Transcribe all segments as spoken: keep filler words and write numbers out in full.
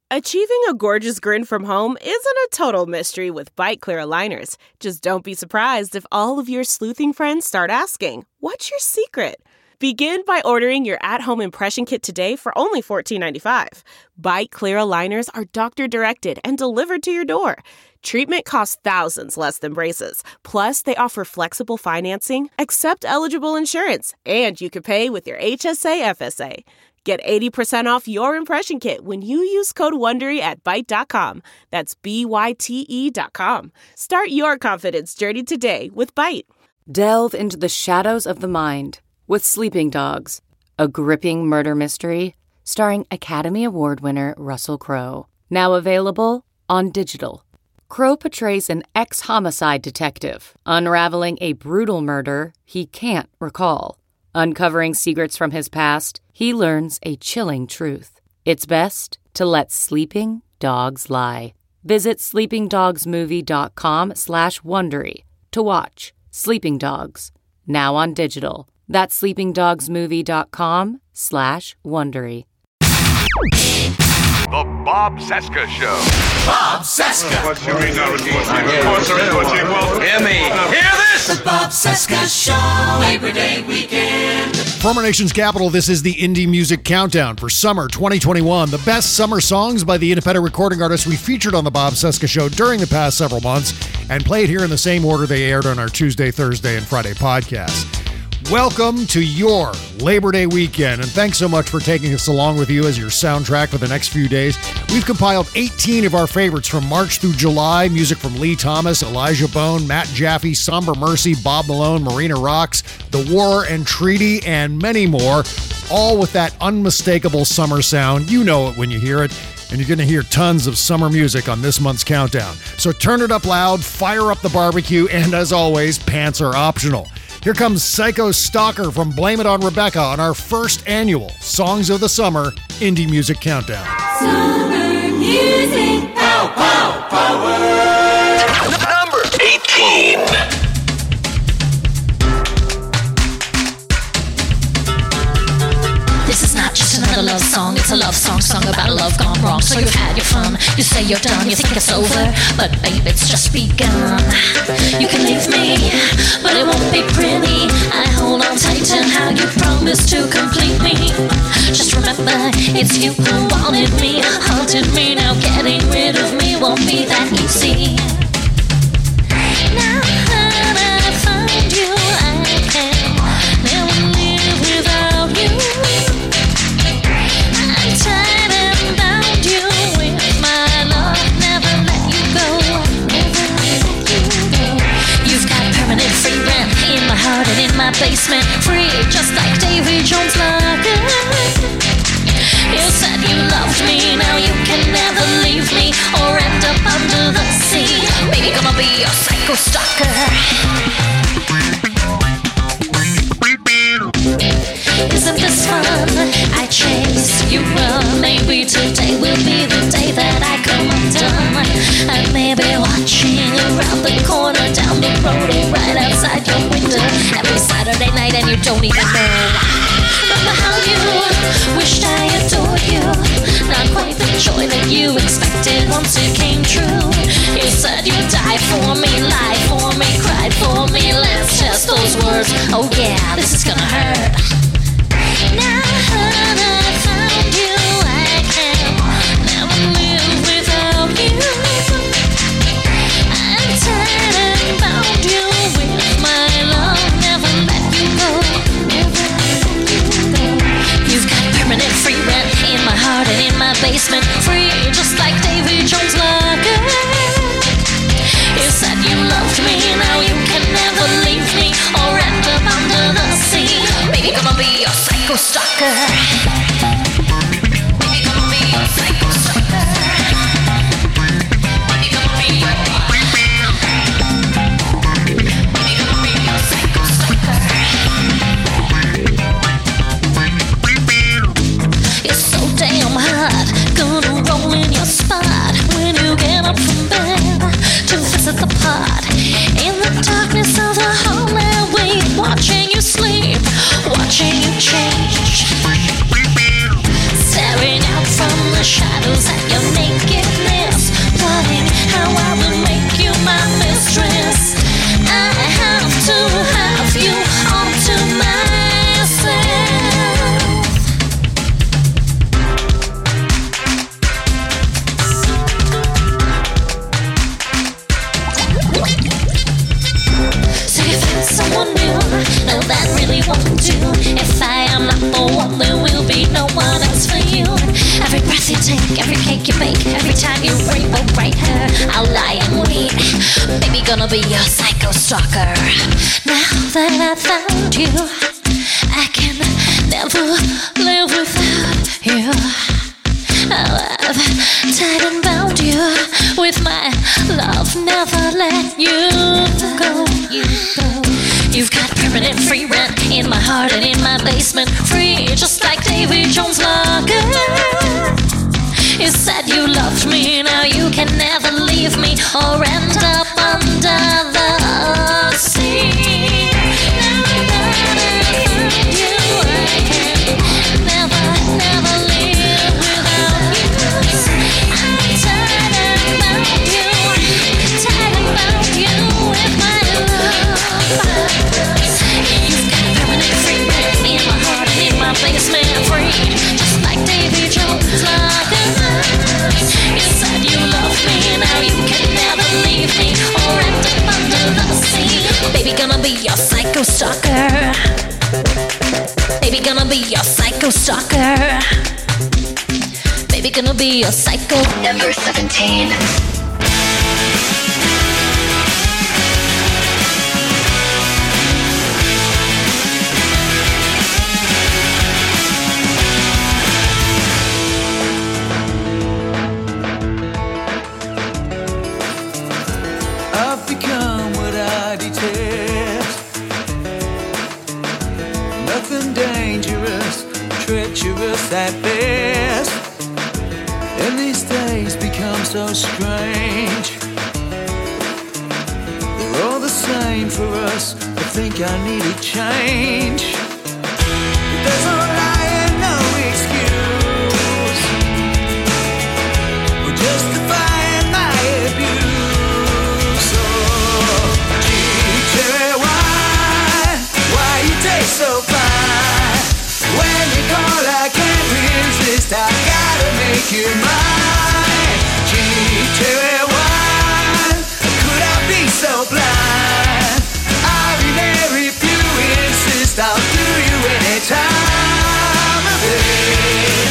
Achieving a gorgeous grin from home isn't a total mystery with Byte Clear aligners. Just don't be surprised if all of your sleuthing friends start asking, "What's your secret?" Begin by ordering your at-home impression kit today for only fourteen ninety-five. Byte Clear aligners are doctor-directed and delivered to your door. Treatment costs thousands less than braces. Plus, they offer flexible financing, accept eligible insurance, and you can pay with your H S A F S A. Get eighty percent off your impression kit when you use code WONDERY at byte dot com. That's B Y T E dot com. Start your confidence journey today with Byte. Delve into the shadows of the mind with Sleeping Dogs, a gripping murder mystery starring Academy Award winner Russell Crowe. Now available on digital. Crowe portrays an ex-homicide detective unraveling a brutal murder he can't recall. Uncovering secrets from his past, he learns a chilling truth. It's best to let sleeping dogs lie. Visit sleepingdogsmovie.com slash Wondery to watch Sleeping Dogs, now on digital. That's sleepingdogsmovie.com slash Wondery. The Bob Cesca Show. Bob Cesca. What you mean now? Hear me. Hear this? The Bob Cesca Show. Labor Day weekend. From our nation's capital, this is the Indie Music Countdown for summer twenty twenty-one. The best summer songs by the independent recording artists we featured on the Bob Cesca Show during the past several months and played here in the same order they aired on our Tuesday, Thursday, and Friday podcasts. Welcome to your Labor Day weekend, and thanks so much for taking us along with you as your soundtrack for the next few days. We've compiled eighteen of our favorites from March through July, music from Lee Thomas, Elijah Bone, Matt Jaffe, Somber Mercy, Bob Malone, Marina Rocks, The War and Treaty, and many more, all with that unmistakable summer sound. You know it when you hear it. And you're going to hear tons of summer music on this month's countdown. So turn it up loud, fire up the barbecue, and as always, pants are optional. Here comes Psycho Stalker from Blame It on Rebecca on our first annual Songs of the Summer Indie Music Countdown. Summer music. Pow, pow, power. Number eighteen. This is not just another love song, it's a love song sung about a love gone wrong. So you've had your fun, you say you're done, you think it's over, but babe, it's just begun. You can leave me, but it won't be pretty. I hold on tight to how you promised to complete me. Just remember, it's you who wanted me, haunted me. Now getting rid of me won't be that easy. Now that I found you, I can never live without you. Tied and bound you with my love, never let you go, never let you go. You've got permanent free rent in my heart and in my basement, free just like Davy Jones' locker. You said you loved me, now you can never leave me or end up under the sea. Baby, gonna be your psycho stalker. Isn't this fun? I chase you run. Maybe today will be the day that I come undone. I may be watching around the corner, down the road, or right outside your window every Saturday night, and you don't even know. Remember how you wished I adored you? Not quite the joy that you expected once it came true. You said you'd die for me, lie for me, cried for me. Let's test those words. Oh yeah, this is gonna hurt. Now that I found you, I can never live without you. I'm tied and bound you with my love, never let you go, never let you go. You've got permanent free rent in my heart and in my basement, free just like Davy Jones' locker. You said you loved me, now you can never leave me or end up under the sea. Baby, gonna be your psycho stalker. Baby, gonna be your psycho stalker. Baby, gonna be your Baby, gonna be your psycho stalker. You're so damn hot, gonna roll in your spot when you get up from bed to visit the pod. In the darkness of the hallway, watching you sleep, watching you change. every cake you bake, every time you rainbow bright hair, I'll lie and wait. Baby, gonna be your psycho stalker. Now that I found you, I can never live without you. I've tied and bound you with my love, never let you go. You go. You've got permanent free rent in my heart and in my basement, free just like Davy Jones' locker. You said you loved me, now you can never leave me or end up under the sea. Now that I found you, I can never, never live without you. I'm tied and bound you, tied and bound you with my love. You've got permanent free rent in my heart and in my basement, free just like Davy Jones' locker. You said you love me, now you can never leave me or end up under the sea. Baby, gonna be your psycho stalker. Baby, gonna be your psycho stalker. Baby, gonna be your psycho. Number seventeen. Treacherous at best, and these days become so strange. They're all the same for us. I think I need a change. But there's no lie and no excuse for justifying my abuse. Oh, gee, Cherry wine, why you taste so fine? When you call, I can't resist. I gotta make you mine. Gee, Cherry wine, could I be so blind? Ordinary if you insist, I'll do you any time of day.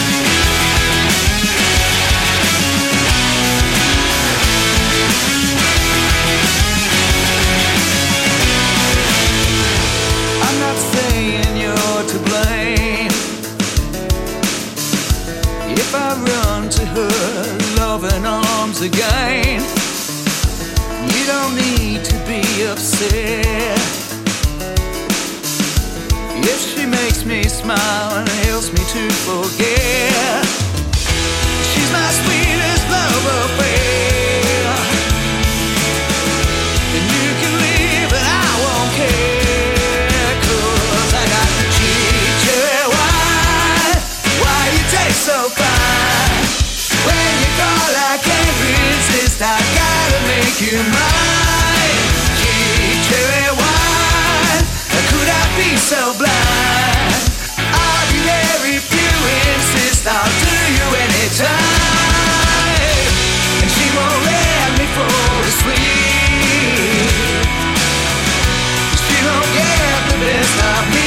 I'm not saying you're to blame if I run to her loving arms again. You don't need to be upset if she makes me smile and helps me to forget. She's my sweetest love affair, and you can leave and I won't care, 'cause I got cheap cherry wine. Why you taste so fine? When you call, I can't resist. I gotta make you mine. Cheap cherry wine. Could I be so blind? Ordinary if you insist, I'll do you anytime. And she won't let me fall asleep. She won't get the best of me.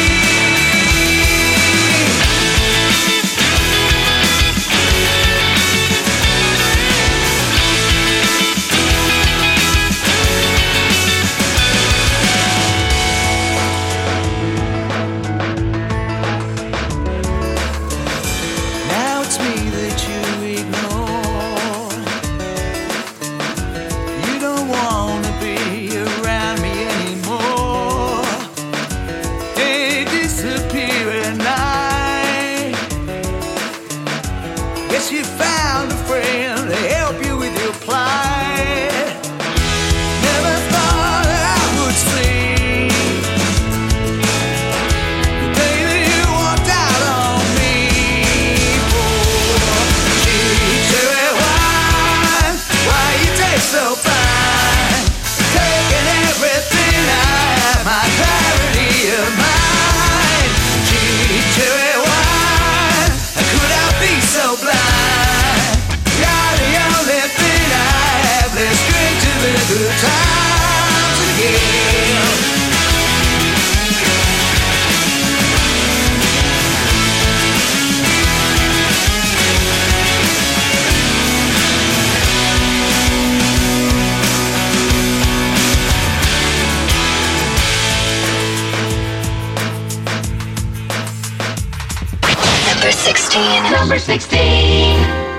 You found a friend to help you with your plight. Never thought that I would sleep the day that you walked out on me. Oh, gee, cherry wine, why you taste so fine? Taking everything I have, my clarity of mind. Gee, cherry wine, could I be so blind? Good times again. number sixteen.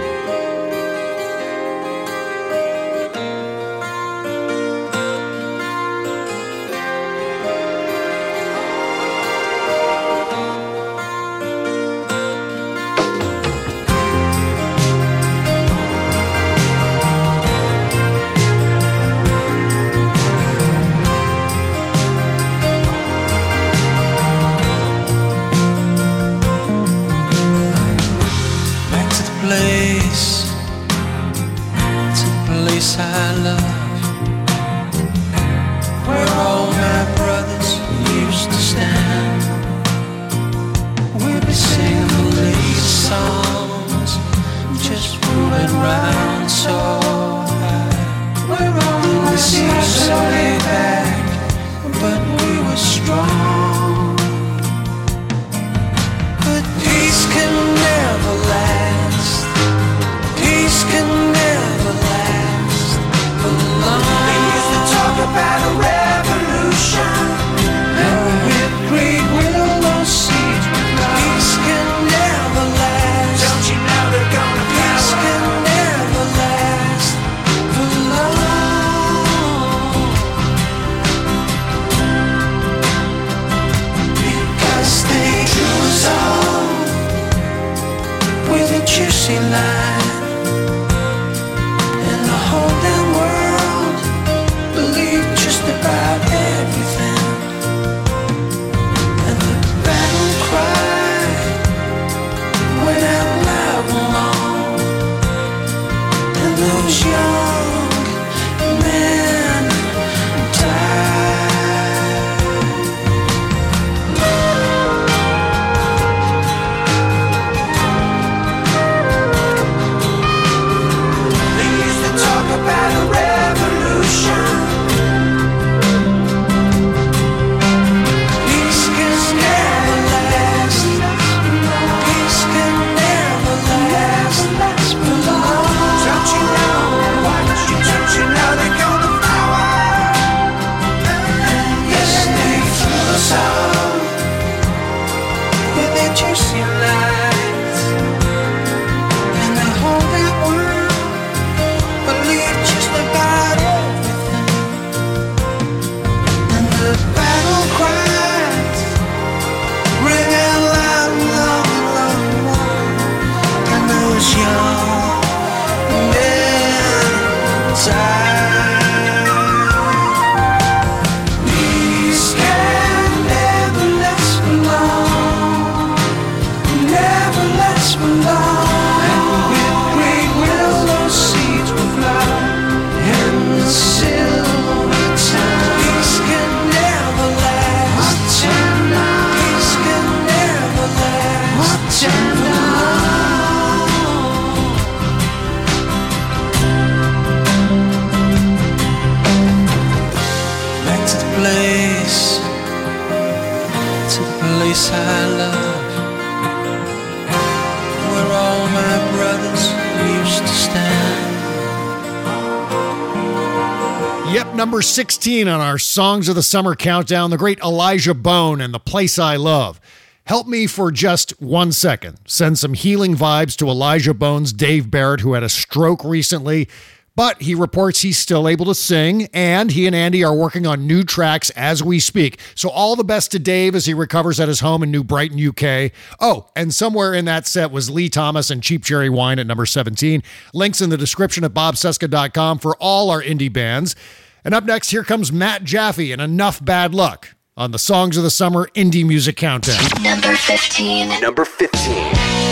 Number sixteen on our Songs of the Summer countdown, the great Elijah Bone and The Place I Love. Help me for just one second. Send some healing vibes to Elijah Bone's Dave Barrett, who had a stroke recently, but he reports he's still able to sing, and he and Andy are working on new tracks as we speak. So all the best to Dave as he recovers at his home in New Brighton, U K. Oh, and somewhere in that set was Lee Thomas and Cheap Cherry Wine at number seventeen. Links in the description at bob cesca dot com for all our indie bands. And up next, here comes Matt Jaffe and Enough Bad Luck on the Songs of the Summer Indie Music Countdown. Number fifteen. Number fifteen.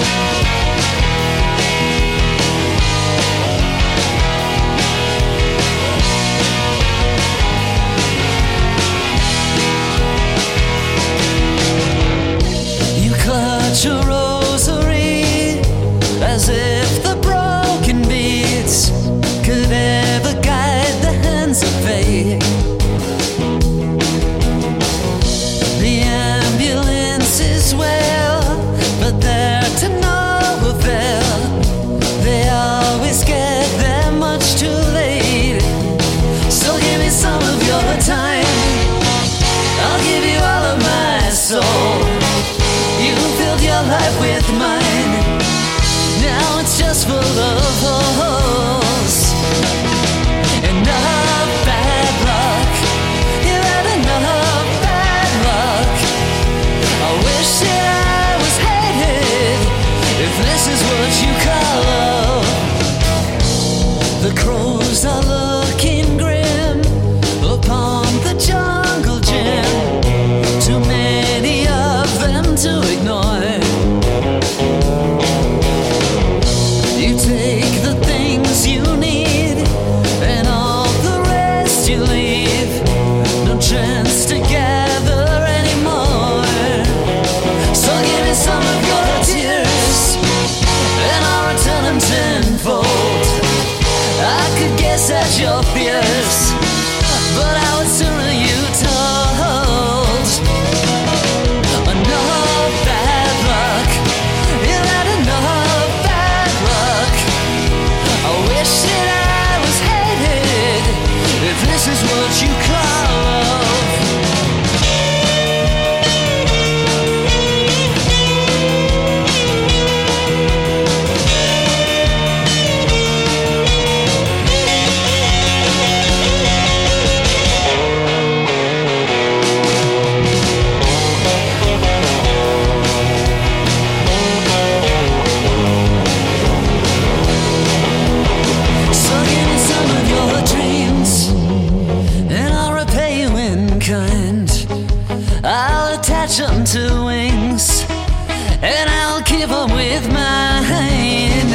You clutch a rosary as if the broken beats could ever guide the hands of fate. The ambulance is well, but they're to no avail. They always get there much too late. So give me some of your time, I'll give you all of my soul. You filled your life with mine. was full of holes. Enough bad luck. You had enough bad luck. I wish that I was hated, if this is what you call love. The crows are looking grim upon the jungle gym. Too many of them to ignore. You take the things you need and all the rest you leave. No chance to gather anymore. So give me some of your tears and I'll return them tenfold. I could guess at your fears, but I would sooner you told. Enough bad luck. You had enough bad luck. I wish that I was hated, if this is what you call love. So give me some of your dreams and I'll repay you in kind. I'll attach them to wings and I'll keep them with mine.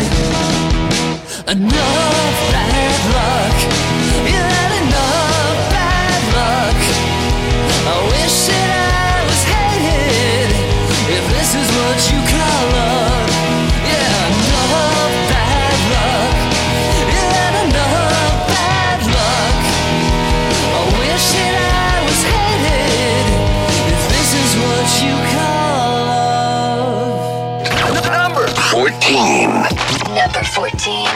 Enough bad luck. You had enough bad luck. I wish that I was hated, if this is what you call love. Yeah, enough bad luck. You had enough bad luck. I wish that I was hated, if this is what you call love. Number fourteen. Number fourteen.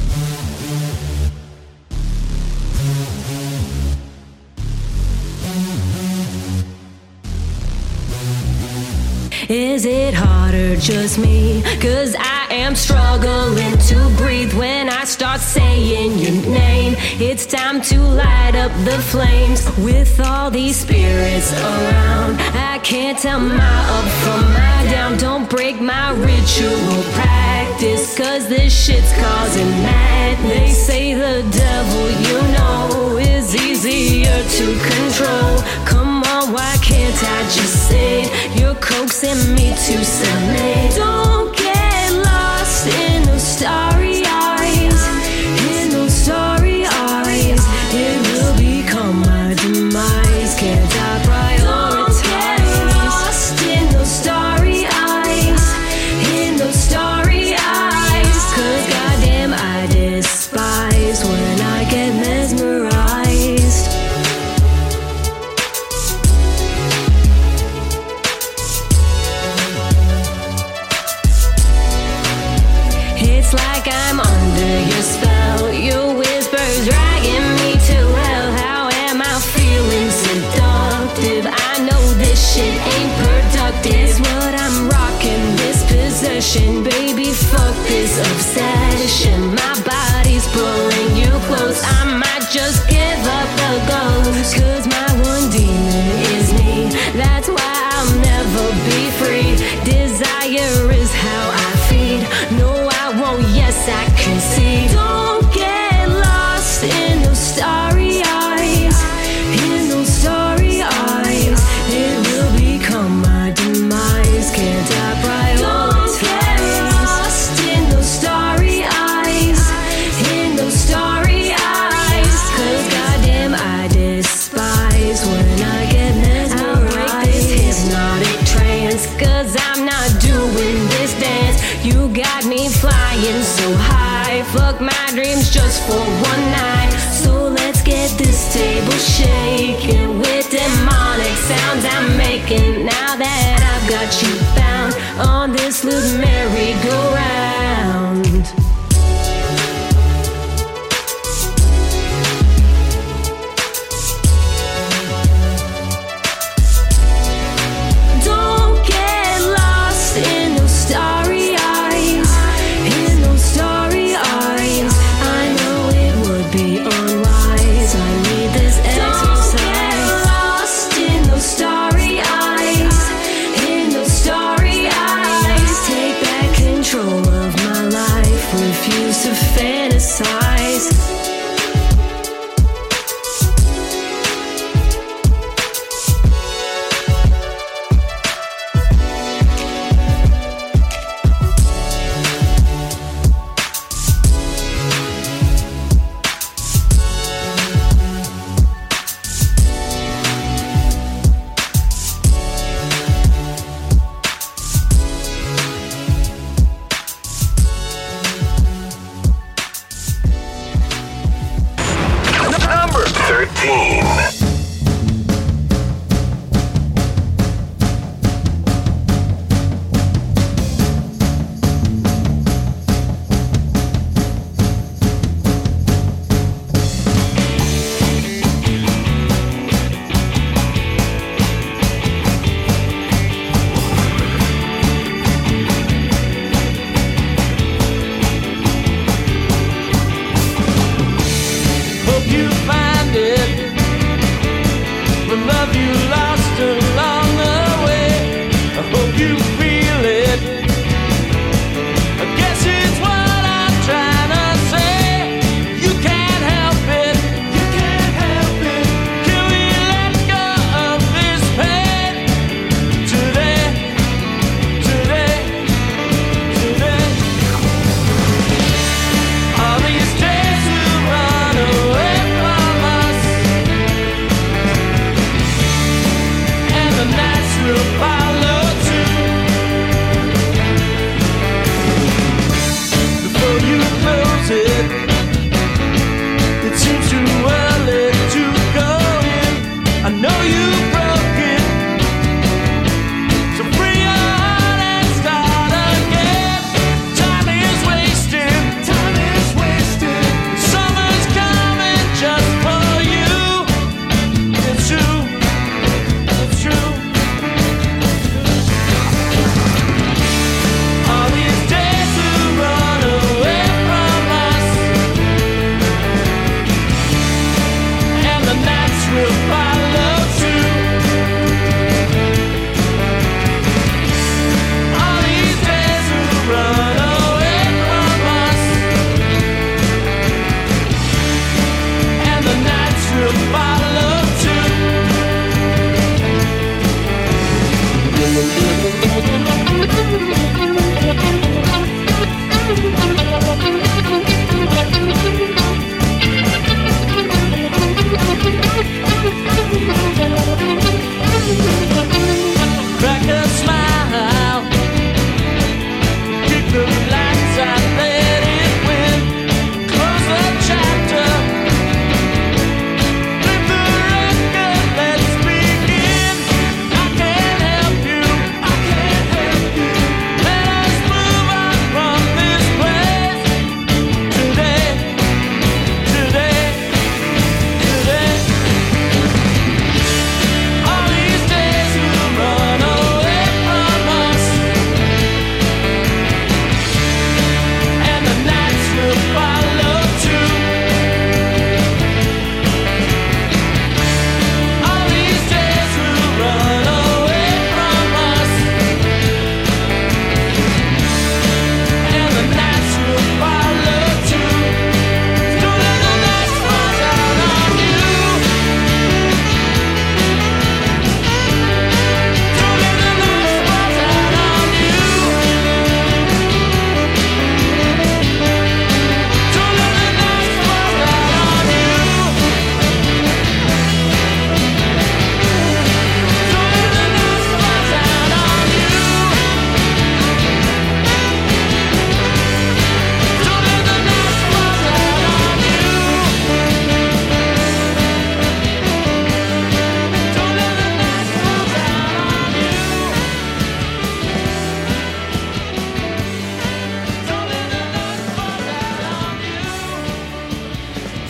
Is it hard or just me? Cause I am struggling to breathe when I start saying your name. It's time to light up the flames with all these spirits around. I can't tell my up from my down. Don't break my ritual practice, cause this shit's causing mad. They say the devil, you know, is easier to control. Come on, why can't I just say it? You're coaxing me to submit. Don't get lost in those starry eyes, in those starry eyes. It will become my demise. Can't I prioritize? Don't get lost in those starry eyes, in those starry eyes. Cause goddamn I despise when I get mesmerized. It's like I'm under your spell. Your whispers dragging me to hell. How am I feeling seductive? I know this shit ain't productive. It's what I'm rocking, this possession. Baby, fuck this obsession. My body's pulling you close. I might just give up the ghost. Cause my one demon is me. That's why I'll never be free. Desire is how I feed. No, I won't, yes I can see. Don't get lost in those starry eyes, in those starry eyes. It will become my demise. Can't I prioritize? Don't get lost in those starry eyes, in those starry eyes. Cause goddamn I despise when I get mesmerized. I'll break this hypnotic trance, cause I'm not doing this dance. You got me flying so high. Fuck my dreams just for one night. So let's get this table shaking with demonic sounds I'm making. Now that I've got you found on this little merry-go-round. Don't get lost in those starry eyes, in those starry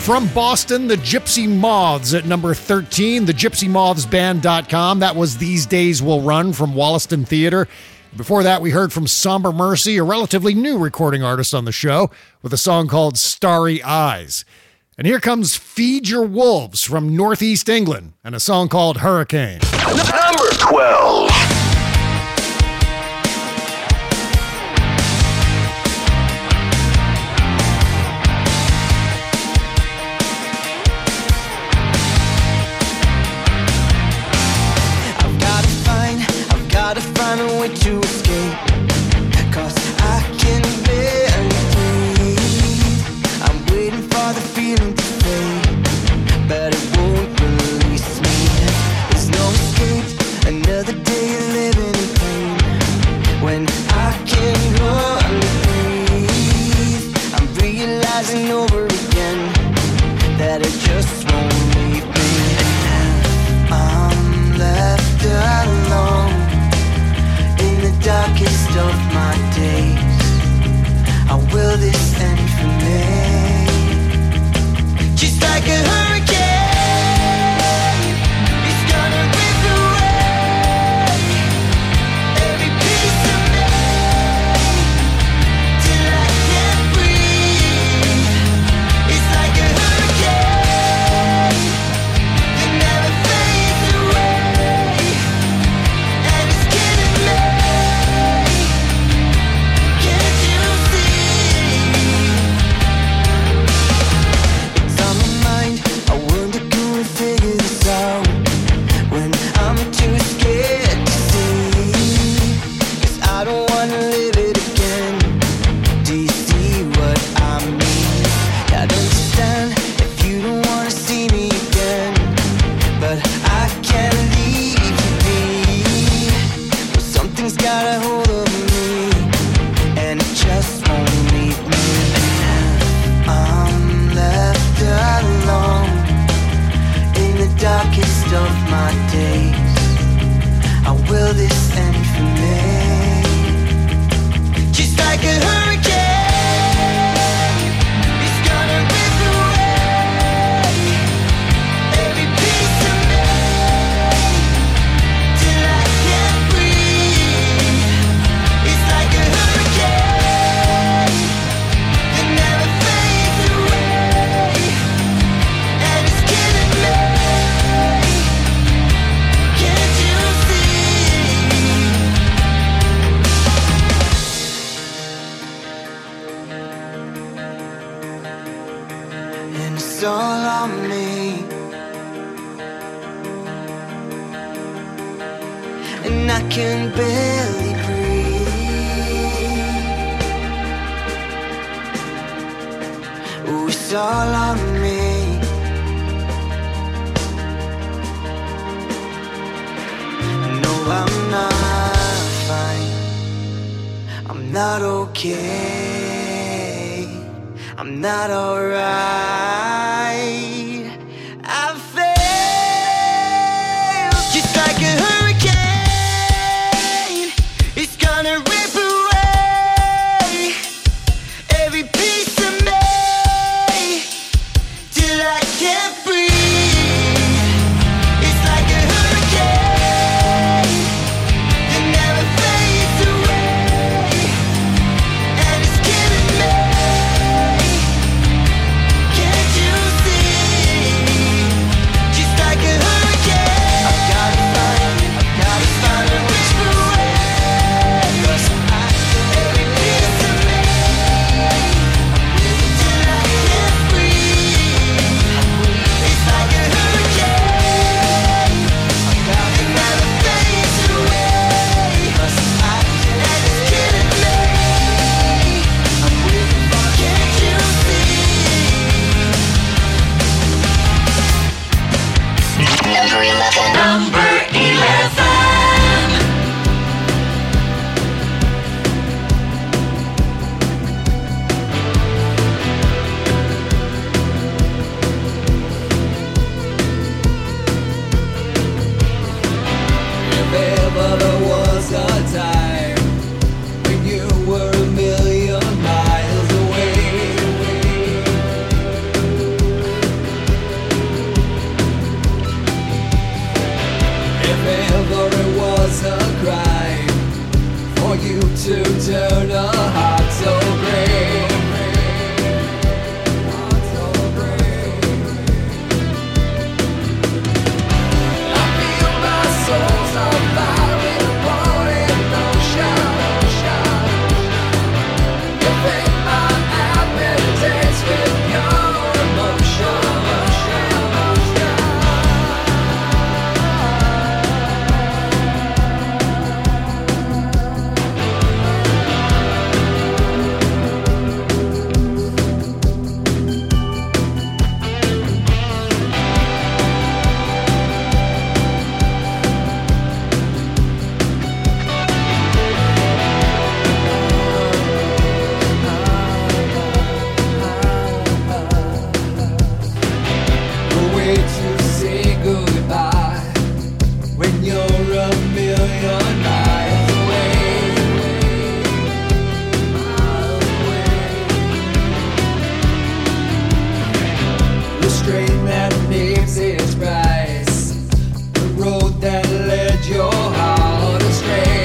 From Boston, the Gypsy Moths at number thirteen, the gypsy moths band dot com. That was These Days Will Run from Wollaston Theatre. Before that, we heard from Somber Mercy, a relatively new recording artist on the show, with a song called Starry Eyes. And here comes Feed Your Wolves from Northeast England and a song called Hurricane. Number twelve. Gotta find a way to escape, 'cause I can barely breathe. I'm waiting for the feeling to fade, but it won't release me. There's no escape, another day living in pain. When I can hardly breathe, I'm realizing over again that it just won't leave me. I'm left alone in the darkest of my days. How will this end for me? Just like a hurricane, it's gonna rip away every piece of me till I can't breathe. It's like a hurricane that never fades away, and it's killing me. Can't you see? It's on my mind. I wonder, can we figure this out when I'm too scared to see? 'Cause I don't wanna live it again. Do you see what I mean? I'd understand if you don't wanna see me again, but I can't leave you be. But something's got a hold of me, and it just won't leave me. I'm left alone in the darkest of my days. How will this end for me? Just like a hurricane, it's gonna rip away every piece of me till I can't breathe. It's like a hurricane that never fades away, and it's killing me. Can't you see? And it's all on me, and I can barely breathe. Ooh, it's all on me. No, I'm not fine. I'm not okay. I'm not alright. I've failed. Just like a hurricane, it's gonna rip away every piece of me till I can't breathe. It's like a hurricane that never fades away, and it's killing me. Can't you see? strain that names its price, the road that led your heart astray.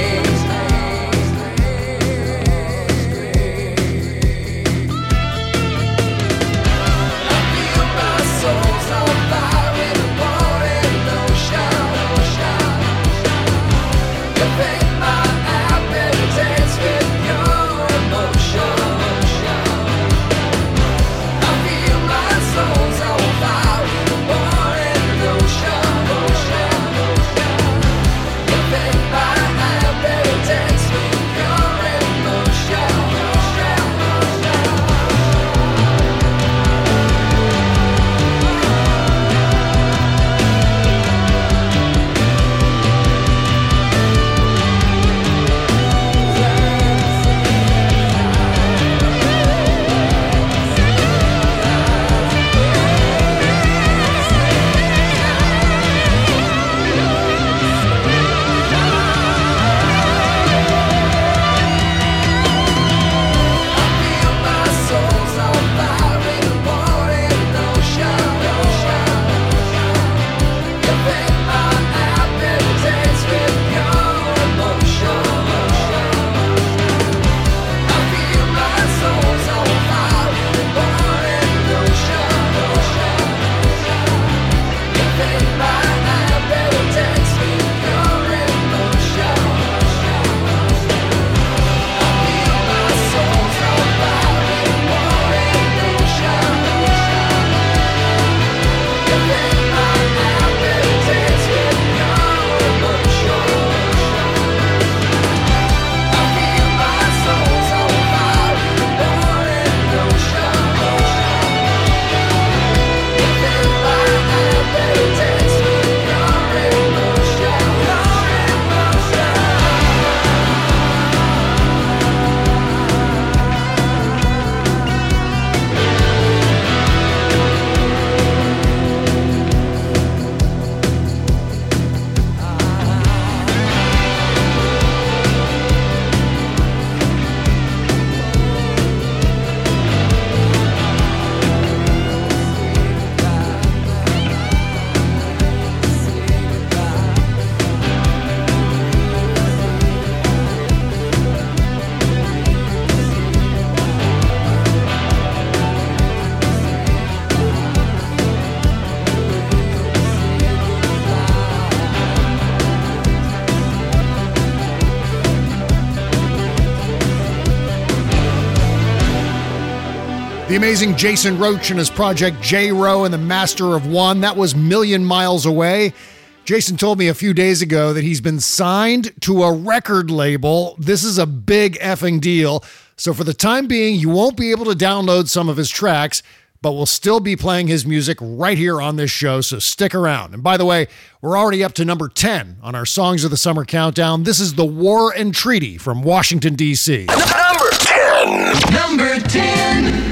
The amazing Jason Roach and his project J-Ro and the Master of One. That was Million Miles Away. Jason told me a few days ago that he's been signed to a record label. This is a big effing deal. So for the time being, you won't be able to download some of his tracks, but we'll still be playing his music right here on this show, so stick around. And by the way, we're already up to number ten on our Songs of the Summer countdown. This is The War and Treaty from Washington, D C Number ten. Number ten.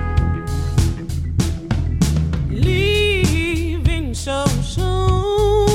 Leaving so soon.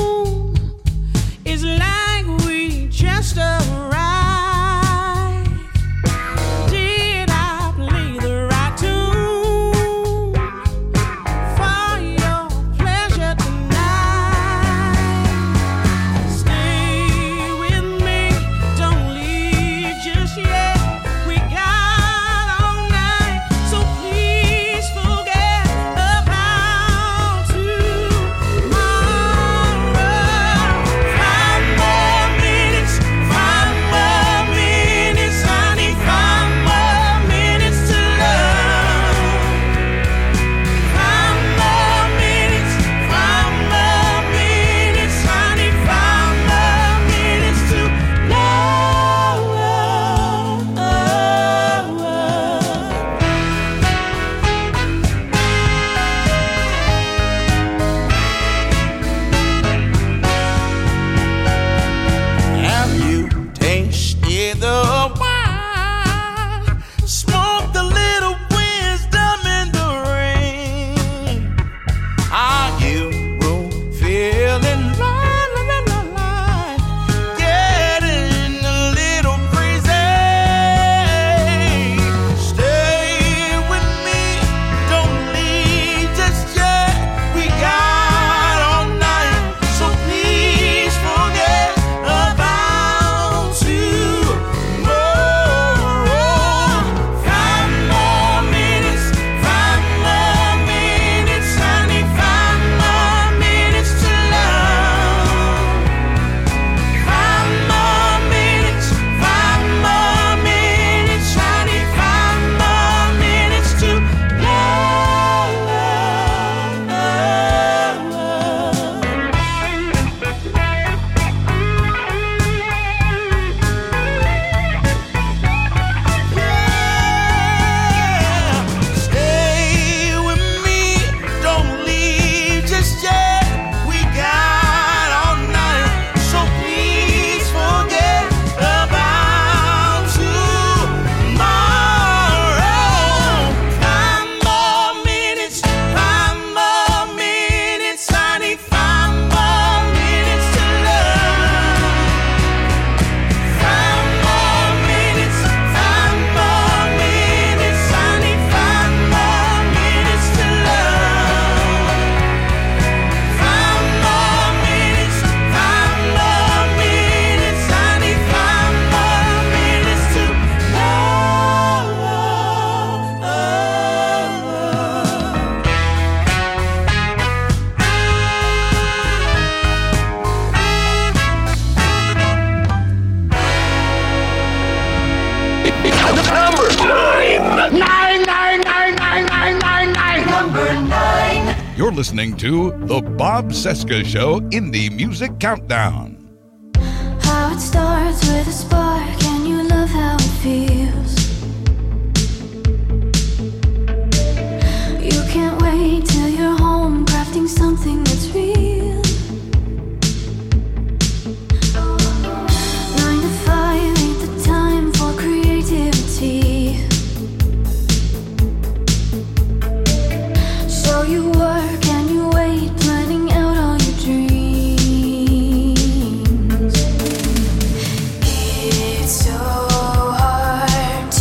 Nine, nine, nine, nine, nine, nine, nine. Number nine. You're listening to The Bob Cesca Show Indie Music Countdown. How it starts with a spark and you love how it feels. You can't wait till you're home crafting something that's real. Nine to five ain't the time for creativity. So you work and you wait, planning out all your dreams. It's so hard to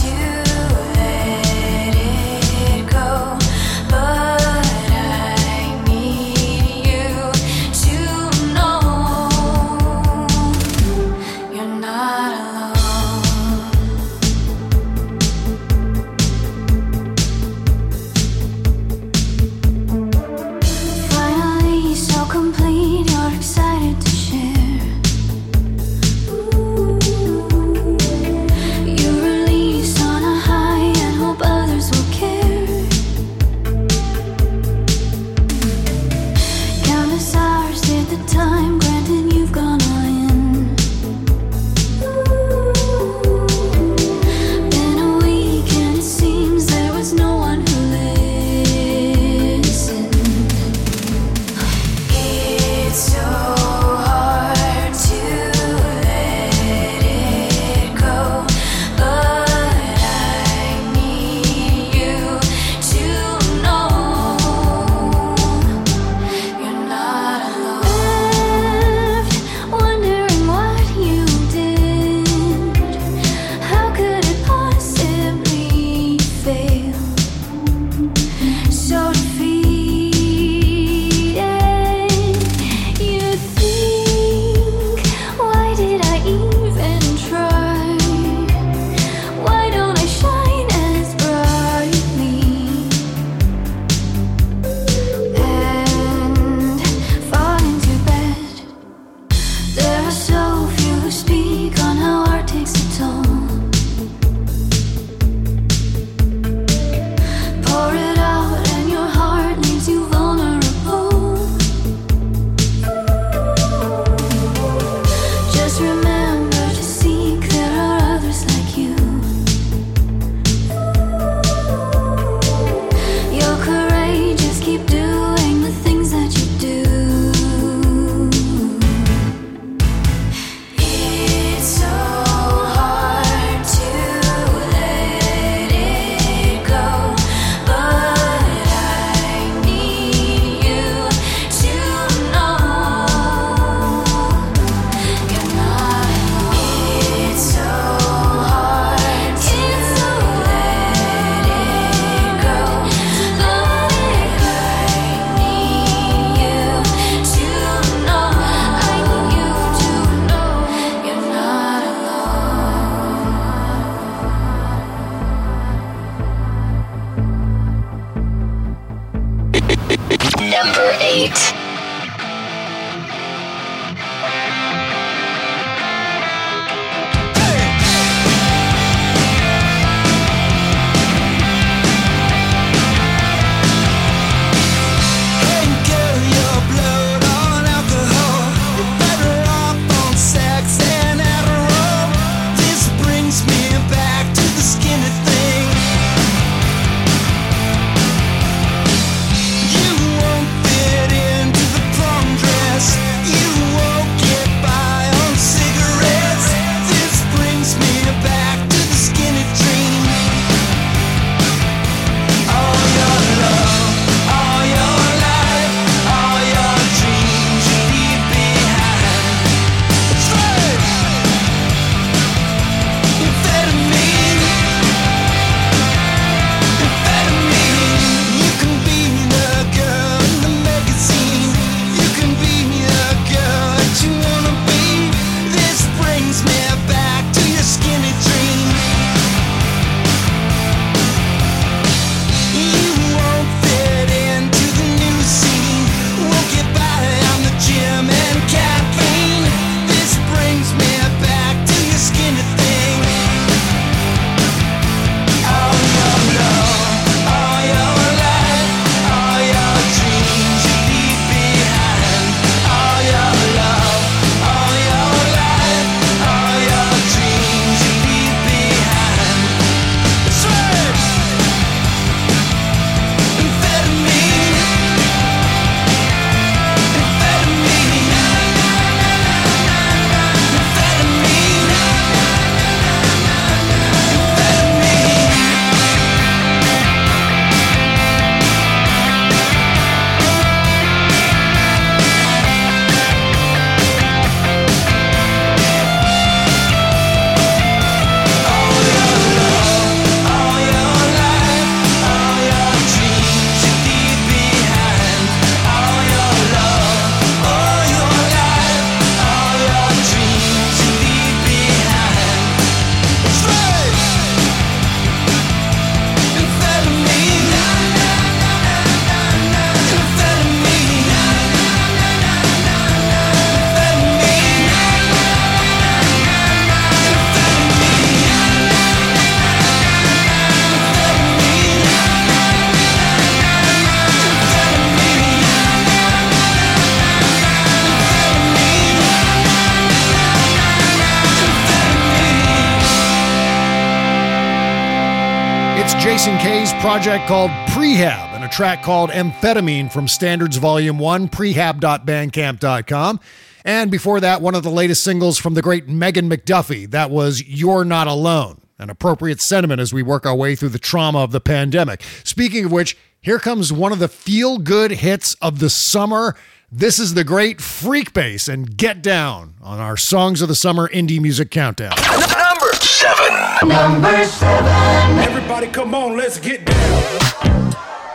Jason Kay's project called Prehab and a track called Amphetamine from Standards Volume one, prehab dot bandcamp dot com. And before that, one of the latest singles from the great Megan McDuffie. That was You're Not Alone, an appropriate sentiment as we work our way through the trauma of the pandemic. Speaking of which, here comes one of the feel-good hits of the summer. This is the great Freekbass and Get Down on our Songs of the Summer Indie Music Countdown. Number seven. Number seven. Everybody come on, let's get down.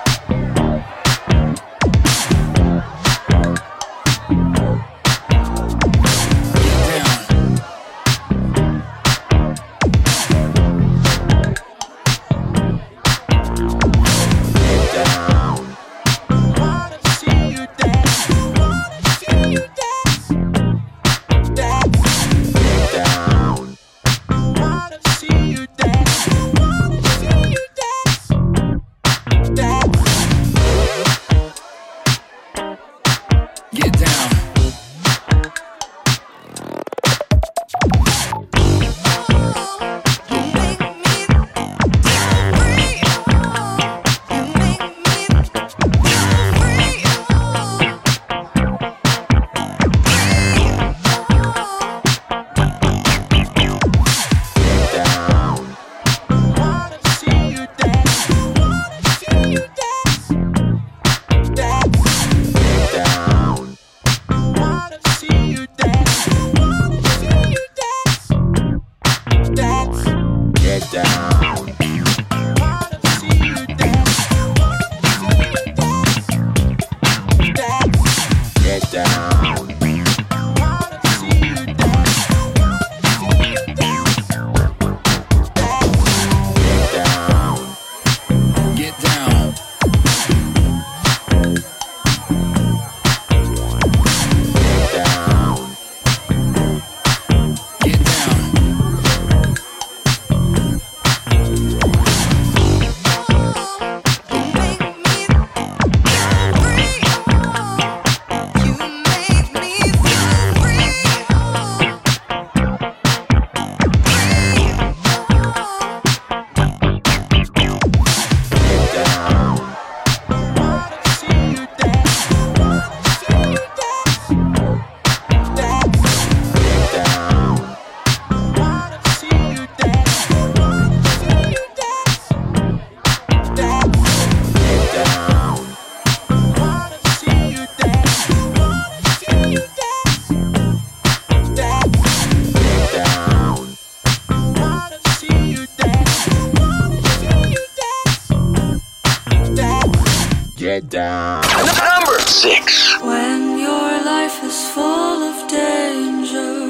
Get down. Number six. When your life is full of danger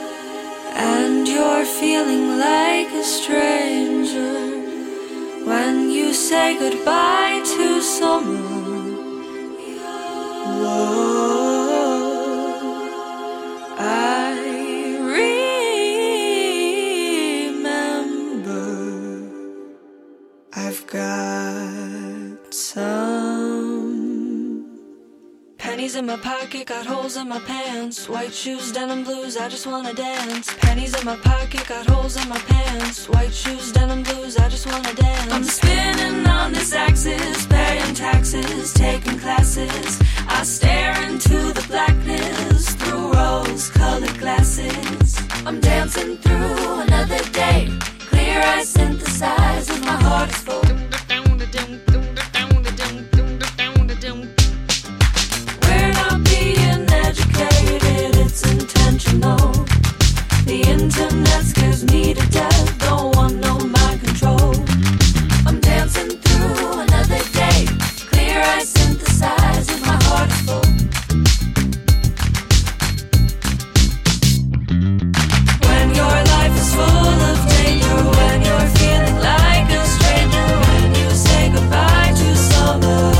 and you're feeling like a stranger, when you say goodbye to someone, whoa, I remember I've got some pennies in my pocket, got holes in my pants. White shoes, denim blues, I just wanna dance. Pennies in my pocket, got holes in my pants. White shoes, denim blues, I just wanna dance. I'm spinning on this axis, paying taxes, taking classes. I stare into the blackness through rose-colored glasses. I'm dancing through another day. Clear eyes synthesize and my heart is full. We're not being educated, it's intentional. The internet scares me to death, don't want no mind control. I'm dancing through another day. Clear eyes synthesize and my heart is full. When your life is full of danger, when you're feeling like a stranger, when you say goodbye to summer.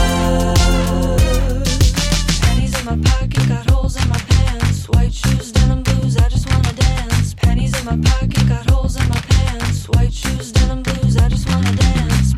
Pennies in my pocket, got holes in my pants. White shoes, denim blues, I just wanna dance. Pennies in my pocket, got holes in my pants. White shoes, denim blues, I just wanna dance.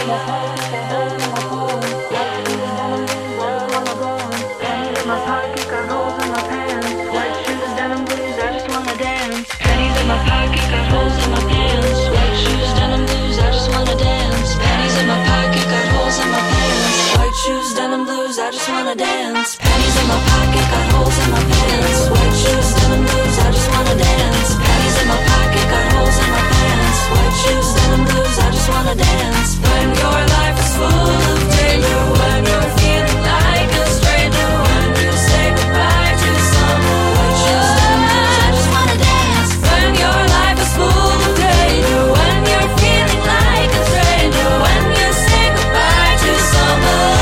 Shoes, denim blues, I just wanna dance. Panties in my pocket, got holes in my pants. White shoes, denim blues, I just wanna dance. Panties in my pocket, got holes in my pants. White shoes, denim blues, I just wanna dance. When your life is full of danger, when you're feeling like a stranger, when you say goodbye to someone. White shoes, denim blues, I just wanna dance. When your life is full of danger, when you're feeling like a stranger, when you say goodbye to someone.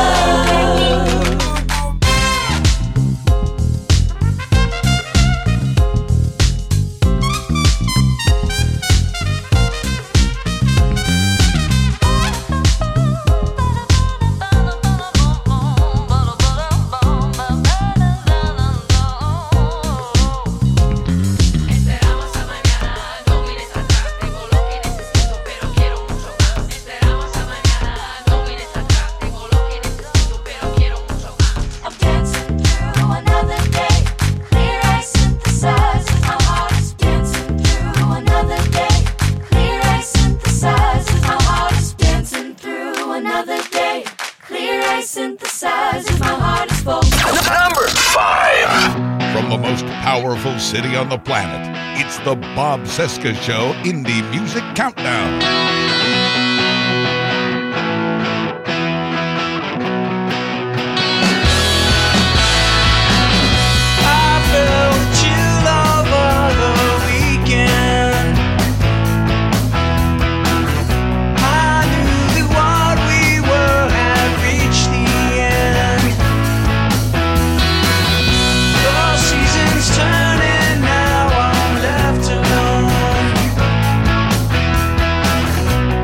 Powerful city on the planet. It's the Bob Cesca Show Indie Music Countdown. I felt chill over the weekend. I knew that what we were had reached the end. The seasons turning, now I'm left alone.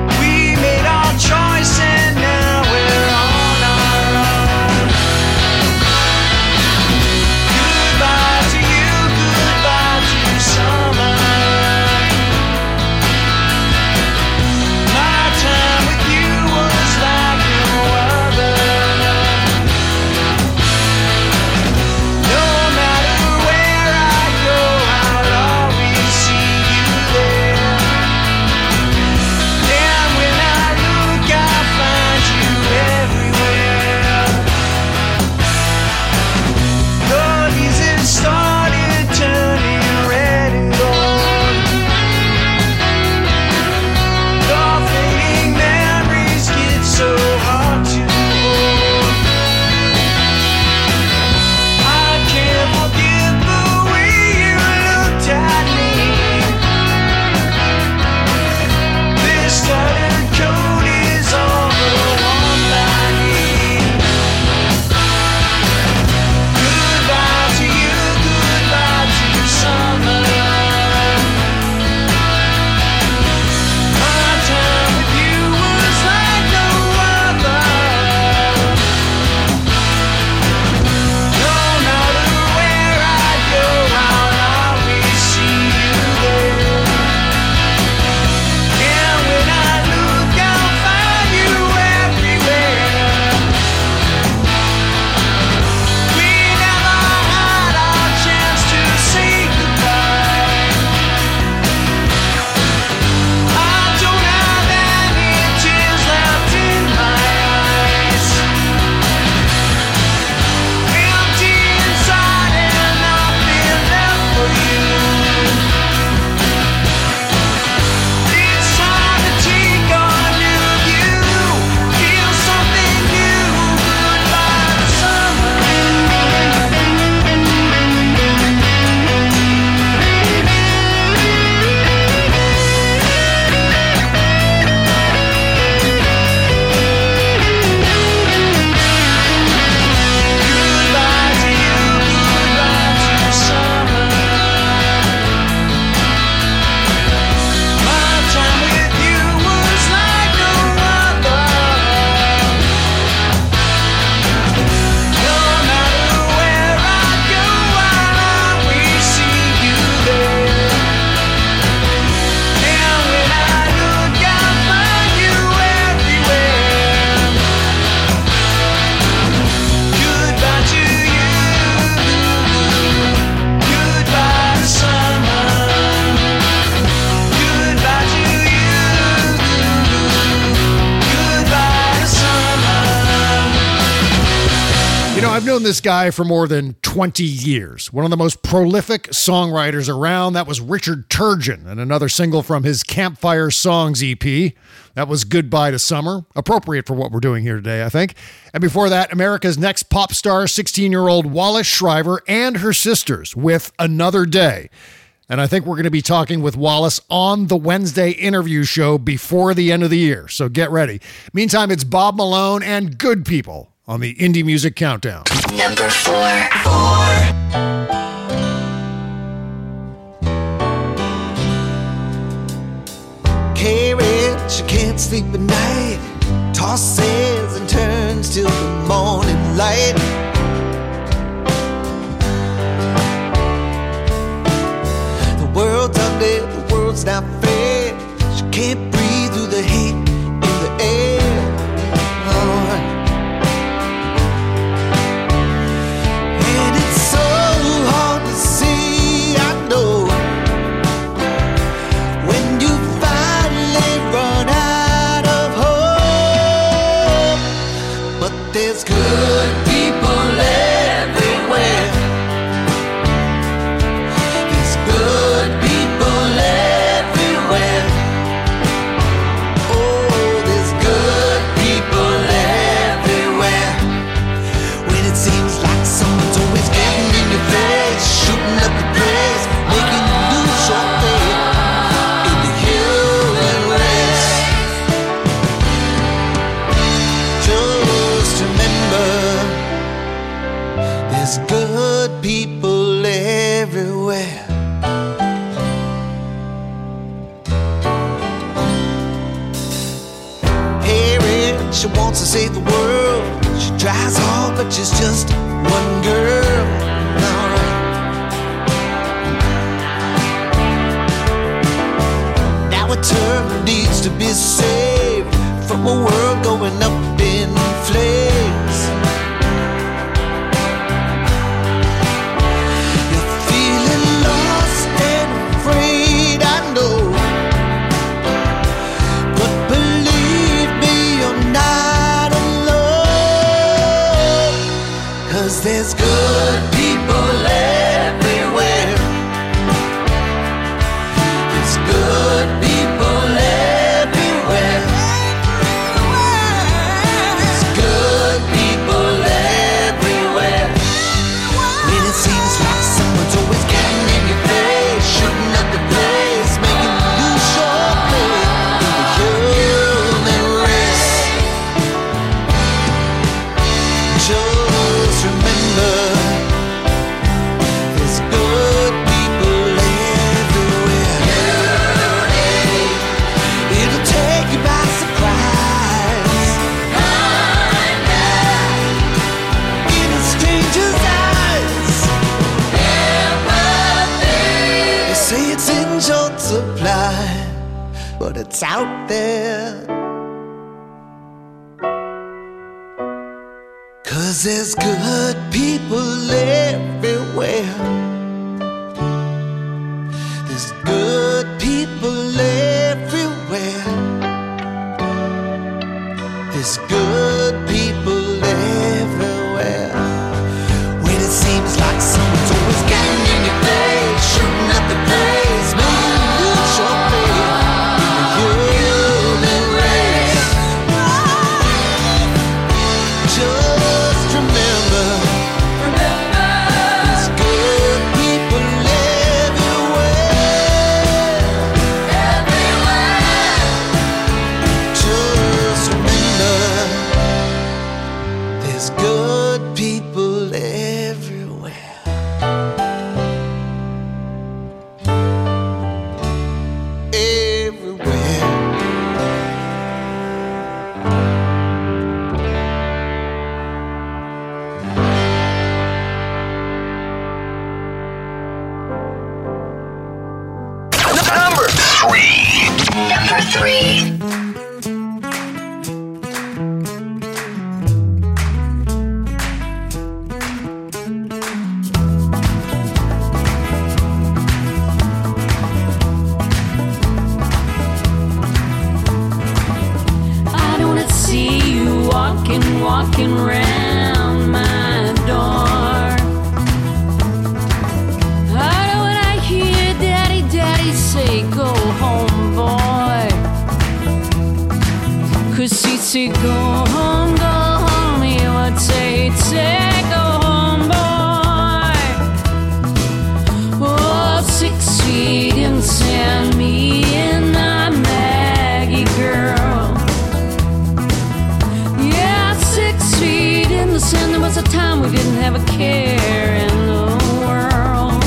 You know, I've known this guy for more than twenty years. One of the most prolific songwriters around. That was Richard Turgeon, and another single from his Campfire Songs E P. That was Goodbye to Summer. Appropriate for what we're doing here today, I think. And before that, America's Next Pop Star, sixteen-year-old Wallace Shriver and her sisters with Another Day. And I think we're going to be talking with Wallace on the Wednesday interview show before the end of the year. So get ready. Meantime, it's Bob Malone and Good People on the Indie Music Countdown. Number four. Four. Carriage, she can't sleep at night. Tosses and turns till the morning light. The world's under, the world's not fair. She can't breathe through the heat in the air. Oh. And it's so hard to see, I know, when you finally run out of hope. But there's good people everywhere. There's good people everywhere. Oh, there's good people everywhere. When it seems like someone's always getting in your face, shooting up the place, making you lose your faith in the human race. Just remember, there's good people everywhere. Harriet, she wants to save the world. She tries hard, but she's just one girl. Alright. Now a turn needs to be saved from a world going up in flames. You're feeling lost and afraid, I know. But believe me, you're not alone. 'Cause there's good people everywhere. There's good people everywhere. There's good people everywhere. When it seems like someone's always getting in your face, shooting up the place, making you lose your faith in the human race. Just remember, there's good people everywhere. It'll take you by surprise. In a stranger's eyes. They say it's in short supply, but it's out there. 'Cause there's good people everywhere. There's good people everywhere. There's good people everywhere. When it seems like someone's always getting in your face, shooting up the place, making you lose your faith in the human race. Just remember, there's good people everywhere. Just remember, there's good people everywhere. Everywhere. Number three. Number three. I don't see you walking, walking round my was a time we didn't have a care in the world.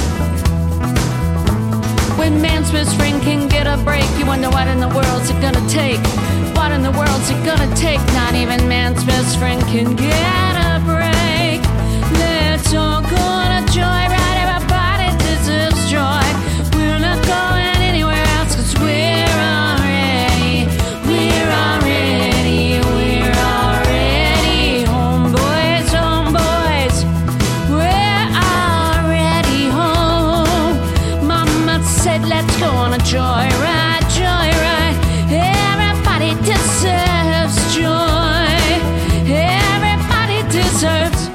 When man's best friend can get a break, you wonder what in the world's it gonna take? What in the world's it gonna take? Not even man's best friend can get a break. Let's all go on a joyride, everybody deserves joy. We're not going anywhere else, cause we're already, we're already, we're already homeboys, homeboys. We're already home. Mama said let's go on a joyride, joyride. Everybody deserves joy. Everybody deserves.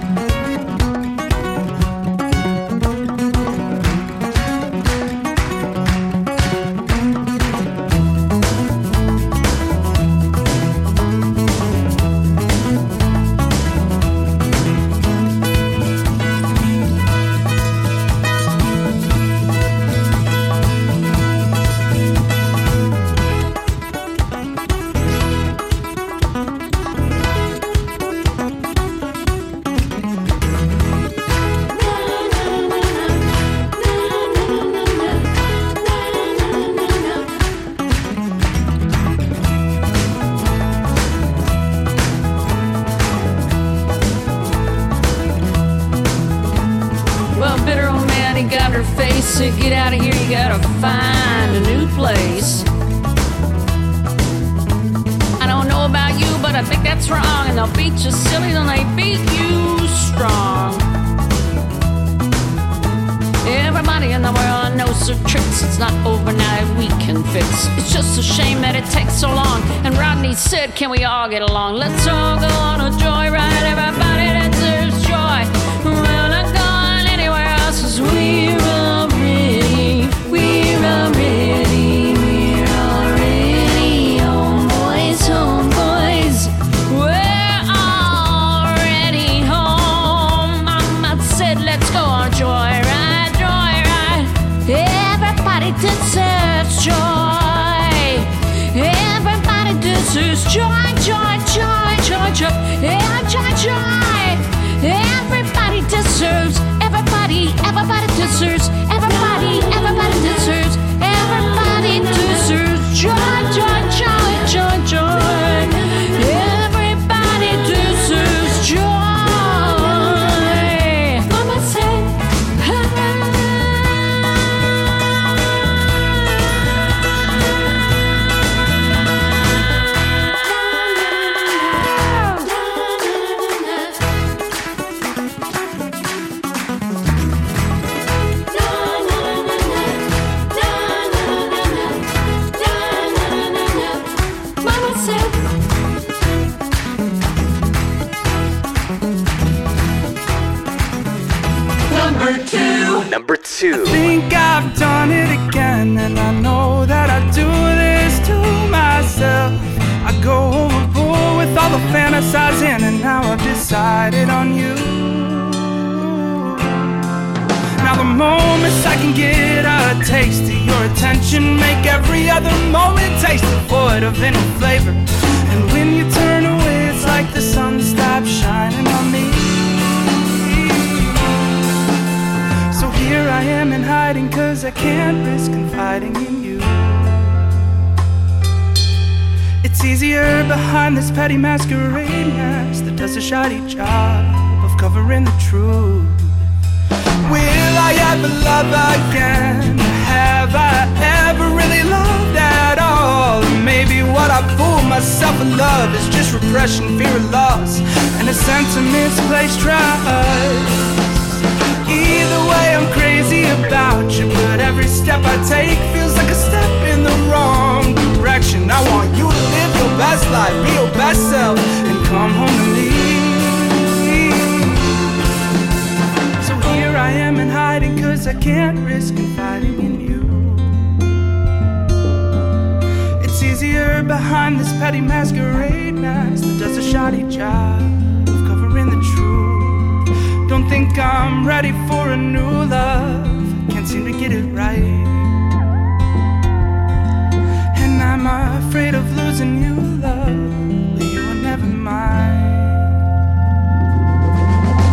To get out of here, you gotta find a new place. I don't know about you, but I think that's wrong. And they'll beat you silly, then they beat you strong. Everybody in the world knows their tricks. It's not overnight we can fix. It's just a shame that it takes so long. And Rodney said, can we all get along? Let's all go on a joyride. Everybody deserves joy. We're not going anywhere else, cause we're already, we're already, we're already homeboys, homeboys. We're already home. Mama said, let's go on a joyride, joyride. Everybody deserves joy. Everybody deserves joy, joy, joy, joy, joy. Yeah, joy, joy. Everybody deserves. Everybody, everybody deserves. Everybody, everybody deserves. Everybody deserves joy, joy, joy, joy, joy. Everybody deserves joy. Mama said, Number two. I think I've done it again, and I know that I do this to myself. I go overboard with all the fantasizing, and now I've decided on you. Now the moments I can get a taste of your attention make every other moment taste devoid of any flavor. And when you turn away, it's like the sun stops shining on me. Here I am in hiding, cause I can't risk confiding in you. It's easier behind this petty masquerade mask that does a shoddy job of covering the truth. Will I ever love again? Have I ever really loved at all? Or maybe what I fool myself in love is just repression, fear of loss, and a sentiment's placed trust. Either way, I'm crazy about you, but every step I take feels like a step in the wrong direction. I want you to live your best life, be your best self, and come home to me. So here I am in hiding, cause I can't risk confiding in you. It's easier behind this petty masquerade mask that does a shoddy job of covering the truth. Don't think I'm ready for a new love, can't seem to get it right. And I'm afraid of losing you, love, but you were never mine.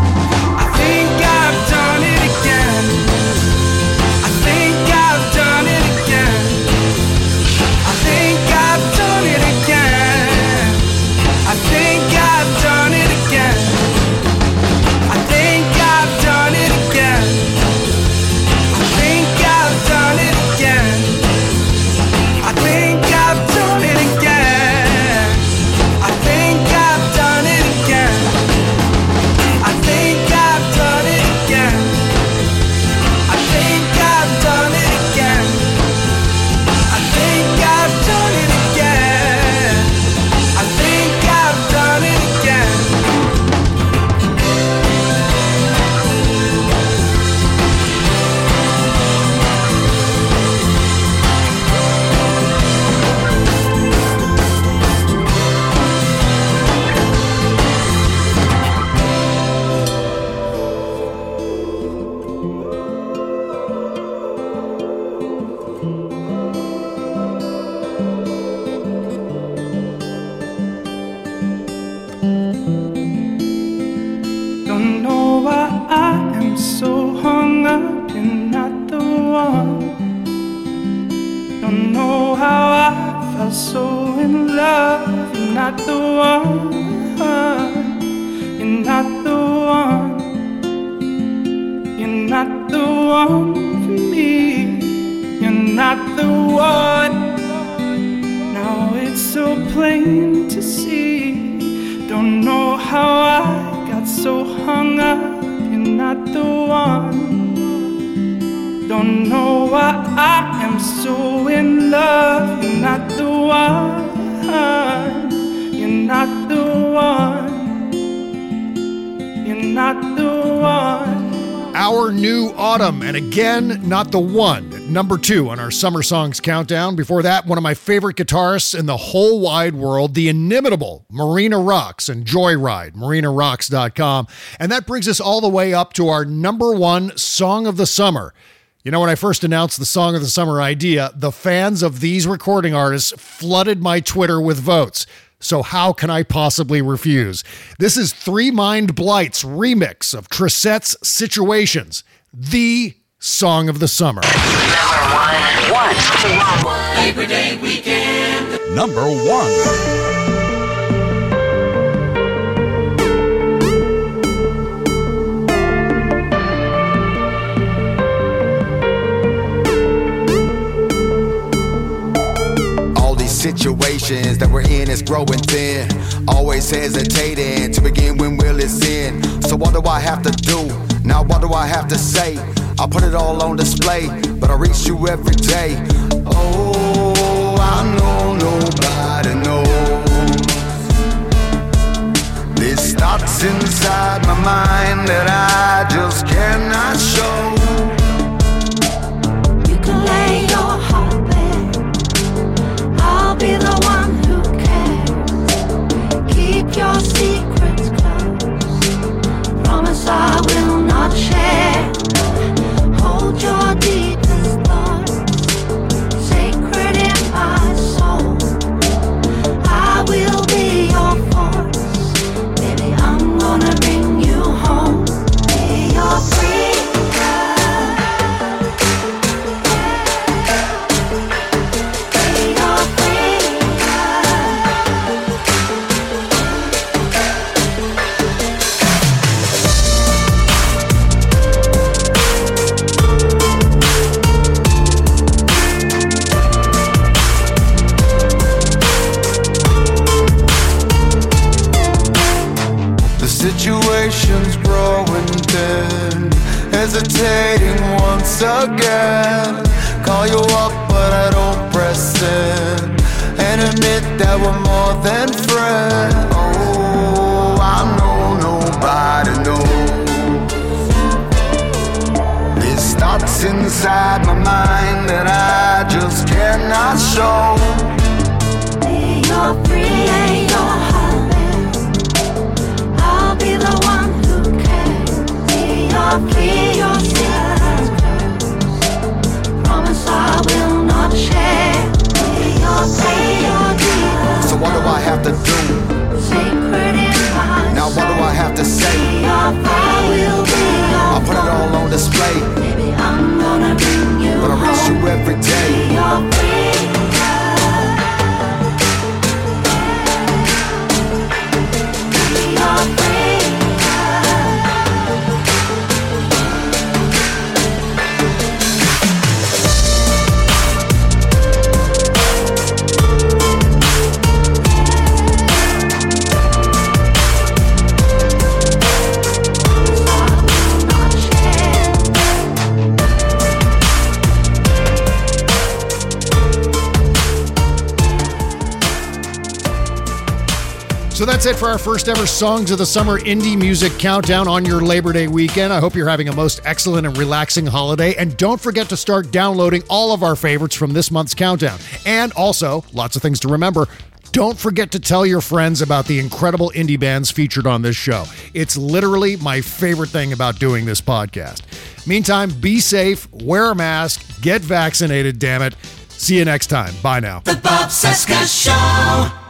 one. Don't know how I fell so in love. You're not the one. You're not the one. You're not the one for me. You're not the one. Now it's so plain to see. Don't know how I got so hung up. You're not the one. Don't know why I am so in love. You're not the one. You're not the one. You're not the one. Our New Autumn, and again, not the one. Number two on our Summer Songs Countdown. Before that, one of my favorite guitarists in the whole wide world, the inimitable Marina Rocks and Joyride, marina rocks dot com. And that brings us all the way up to our number one Song of the Summer. You know, when I first announced the Song of the Summer idea, the fans of these recording artists flooded my Twitter with votes. So how can I possibly refuse? This is Three Mind Blight's remix of Trisette's Situations, the Song of the Summer. Number one. One. Labor Day weekend. Number one. Situations that we're in is growing thin. Always hesitating to begin when will it's in. So what do I have to do? Now what do I have to say? I put it all on display, but I reach you every day. Oh, I know nobody knows. There's thoughts inside my mind that I just cannot show. You can lay your heart. I'll be the one who cares. Keep your secrets close. Promise I will not share. Hold your deepest thoughts sacred in my soul. I will be your force. Baby, I'm gonna bring you home. Be your free. Situation's growing thin, hesitating once again. Call you up but I don't press in, and admit that we're more than friends. Oh, I know nobody knows. There's thoughts inside my mind that I just cannot show. Be your free, your heart. I'll be the one who cares. Be your free, your secrets close. Promise I will not share. Be your free, your deepest. So what do I have to do? Sacred in my Now what do I have to say? Be your free, will be your I'll put it all on display. Baby, I'm gonna bring you but I reach home. you every day. Be your free. Be your free. So that's it for our first ever Songs of the Summer Indie Music Countdown on your Labor Day weekend. I hope you're having a most excellent and relaxing holiday. And don't forget to start downloading all of our favorites from this month's countdown. And also, lots of things to remember. Don't forget to tell your friends about the incredible indie bands featured on this show. It's literally my favorite thing about doing this podcast. Meantime, be safe, wear a mask, get vaccinated, damn it. See you next time. Bye now. The Bob Cesca Show.